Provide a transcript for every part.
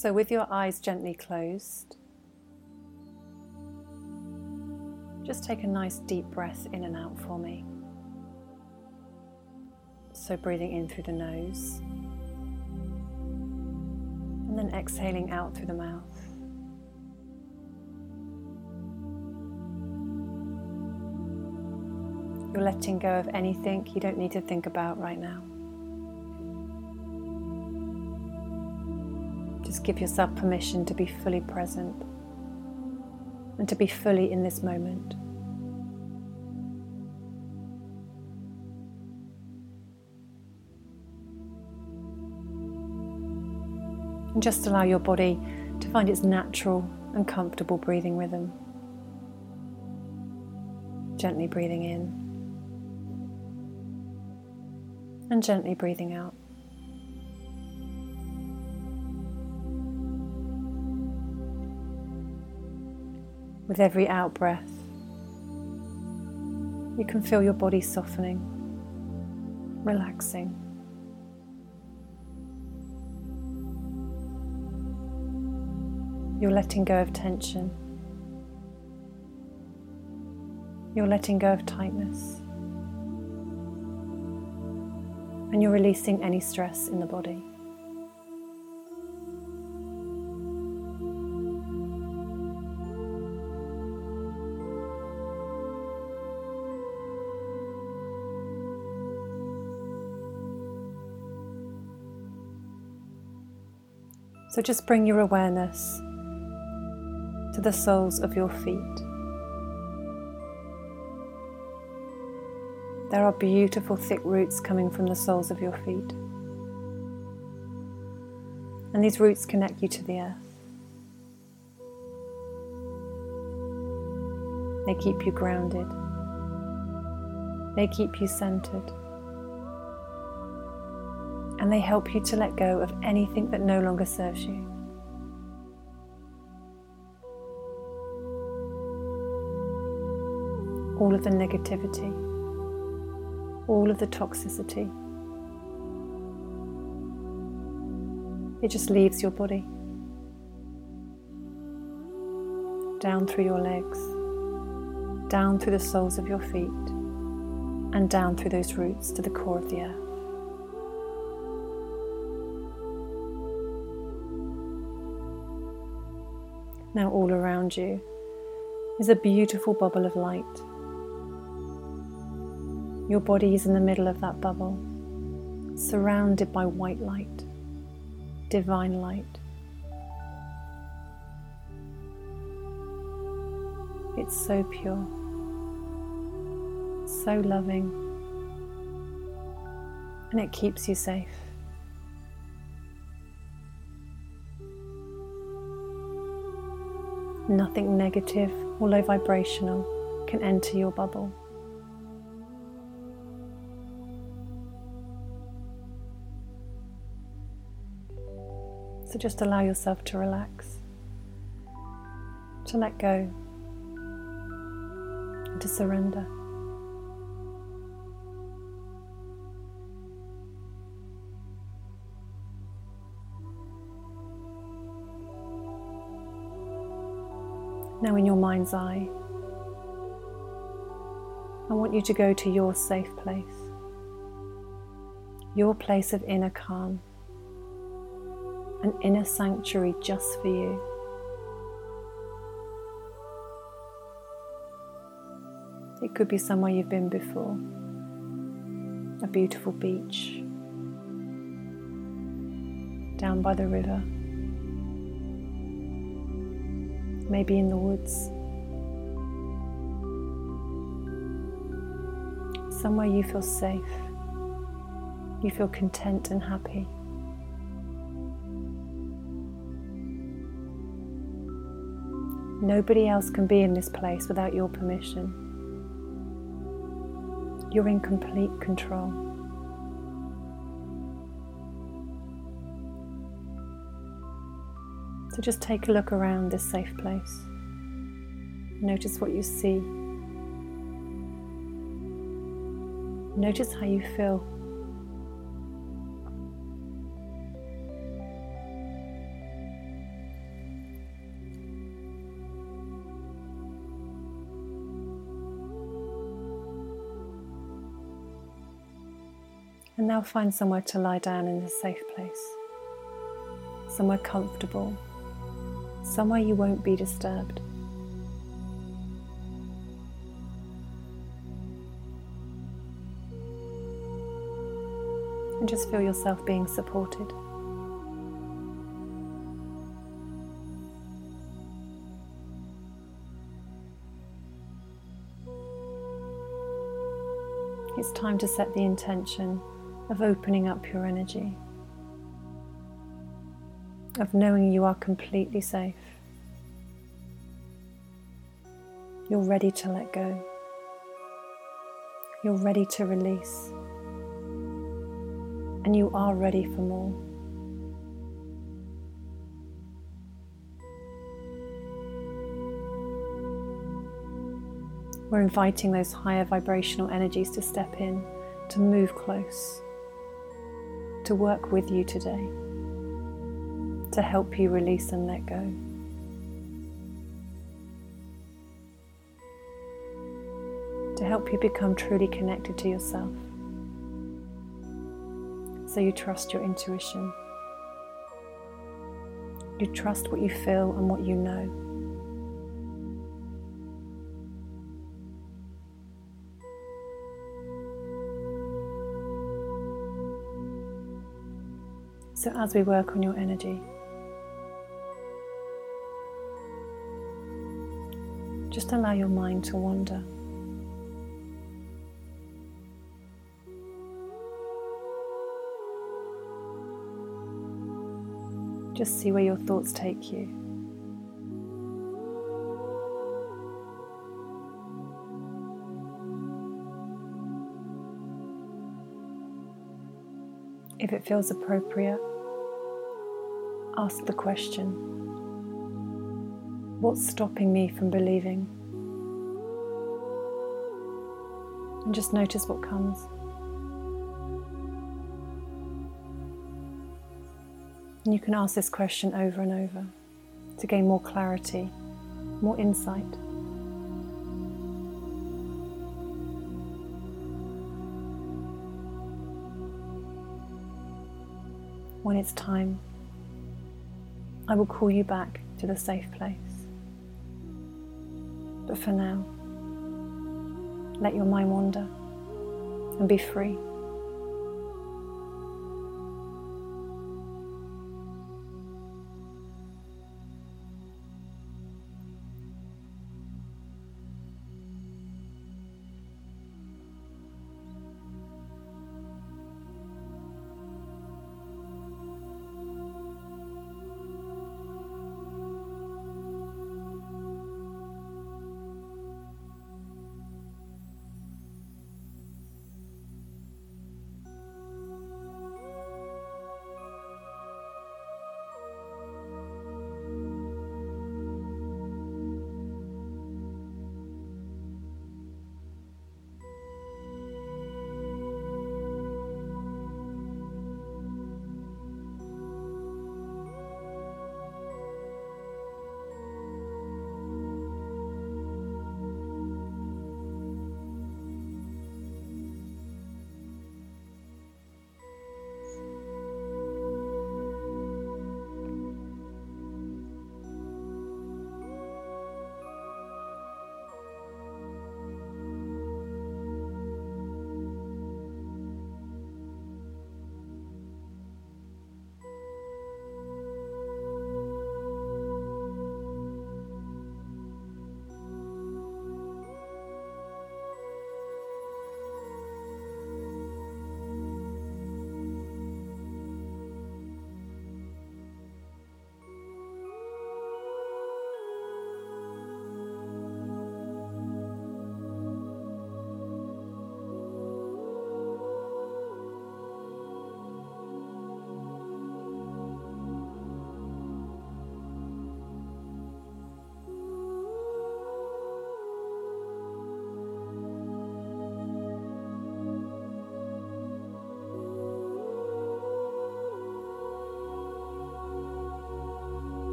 So with your eyes gently closed, just take a nice deep breath in and out for me. So breathing in through the nose and then exhaling out through the mouth. You're letting go of anything you don't need to think about right now. Just give yourself permission to be fully present and to be fully in this moment. And just allow your body to find its natural and comfortable breathing rhythm. Gently breathing in and gently breathing out. With every out breath, you can feel your body softening, relaxing. You're letting go of tension. You're letting go of tightness. And you're releasing any stress in the body. So just bring your awareness to the soles of your feet. There are beautiful thick roots coming from the soles of your feet. And these roots connect you to the earth. They keep you grounded. They keep you centered. And they help you to let go of anything that no longer serves you. All of the negativity, all of the toxicity. It just leaves your body, down through your legs, down through the soles of your feet, and down through those roots to the core of the earth. Now all around you is a beautiful bubble of light. Your body is in the middle of that bubble, surrounded by white light, divine light. It's so pure, so loving, and it keeps you safe. Nothing negative or low vibrational can enter your bubble. So just allow yourself to relax, to let go, and to surrender. Now in your mind's eye, I want you to go to your safe place, your place of inner calm, an inner sanctuary just for you. It could be somewhere you've been before, a beautiful beach, down by the river, maybe in the woods, somewhere you feel safe, you feel content and happy. Nobody else can be in this place without your permission. You're in complete control. So just take a look around this safe place. Notice what you see. Notice how you feel. And now find somewhere to lie down in a safe place, somewhere comfortable, somewhere you won't be disturbed. And just feel yourself being supported. It's time to set the intention of opening up your energy, of knowing you are completely safe. You're ready to let go. You're ready to release. And you are ready for more. We're inviting those higher vibrational energies to step in, to move close, to work with you today, to help you release and let go. To help you become truly connected to yourself, so you trust your intuition. You trust what you feel and what you know. So as we work on your energy, just allow your mind to wander. Just see where your thoughts take you. If it feels appropriate, ask the question, what's stopping me from believing? And just notice what comes. And you can ask this question over and over to gain more clarity, more insight. When it's time, I will call you back to the safe place. But for now, let your mind wander and be free.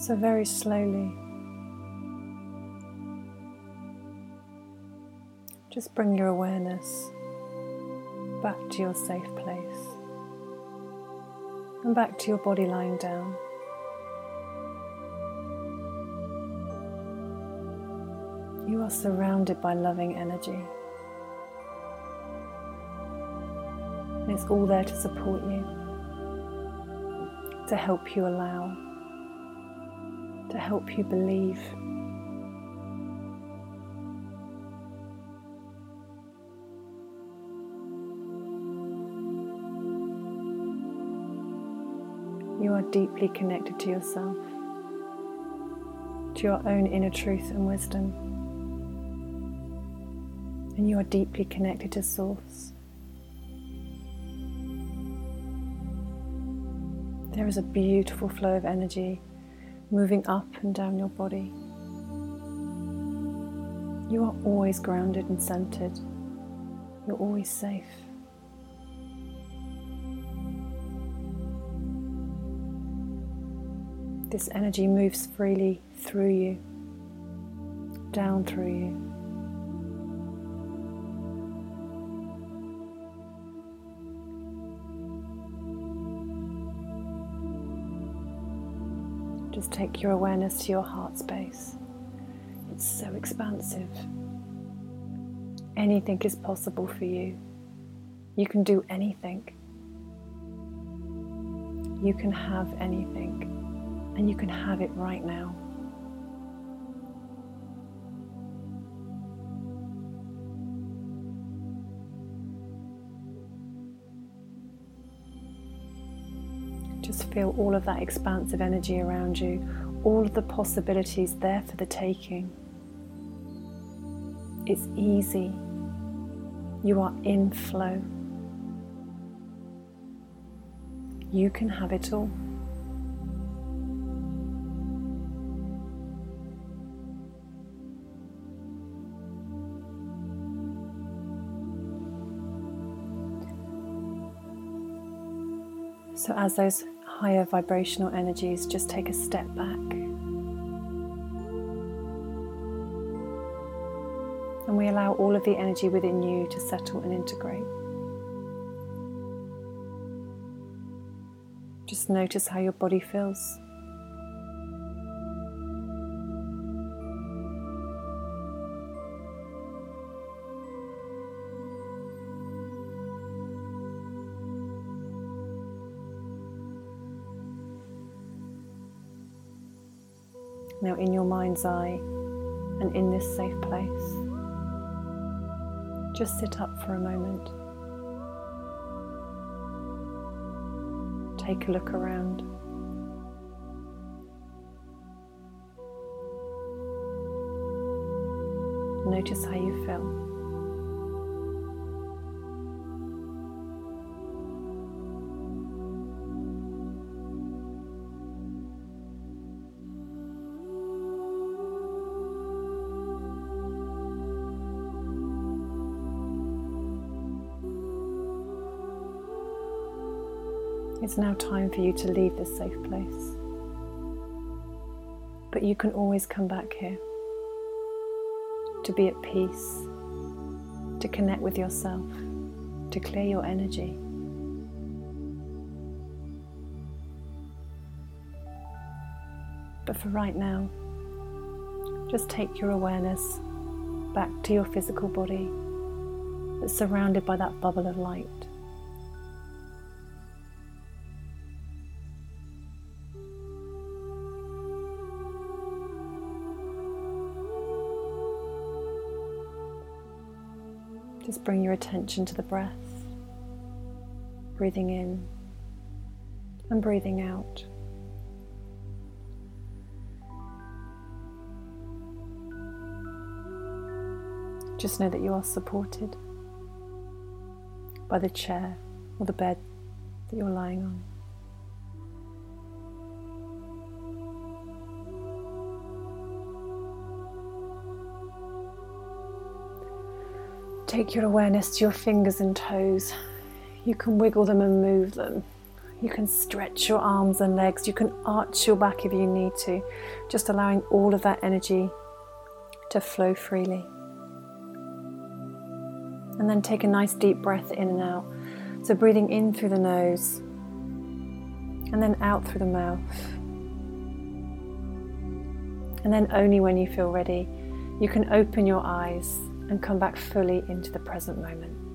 So very slowly, just bring your awareness back to your safe place and back to your body lying down. You are surrounded by loving energy, and it's all there to support you, to help you allow, to help you believe. You are deeply connected to yourself, to your own inner truth and wisdom, and you are deeply connected to Source. There is a beautiful flow of energy moving up and down your body. You are always grounded and centered. You're always safe. This energy moves freely through you, down through you. Just take your awareness to your heart space. It's so expansive. Anything is possible for you. You can do anything. You can have anything, and you can have it right now. Just feel all of that expansive energy around you, all of the possibilities there for the taking. It's easy. You are in flow. You can have it all. So as those higher vibrational energies just take a step back, and we allow all of the energy within you to settle and integrate. Just notice how your body feels. Now, in your mind's eye and in this safe place, just sit up for a moment. Take a look around. Notice how you feel. It's now time for you to leave this safe place. But you can always come back here to be at peace, to connect with yourself, to clear your energy. But for right now, just take your awareness back to your physical body that's surrounded by that bubble of light. Just bring your attention to the breath, breathing in and breathing out. Just know that you are supported by the chair or the bed that you're lying on. Take your awareness to your fingers and toes. You can wiggle them and move them. You can stretch your arms and legs. You can arch your back if you need to, just allowing all of that energy to flow freely. And then take a nice deep breath in and out. So breathing in through the nose and then out through the mouth. And then only when you feel ready, you can open your eyes and come back fully into the present moment.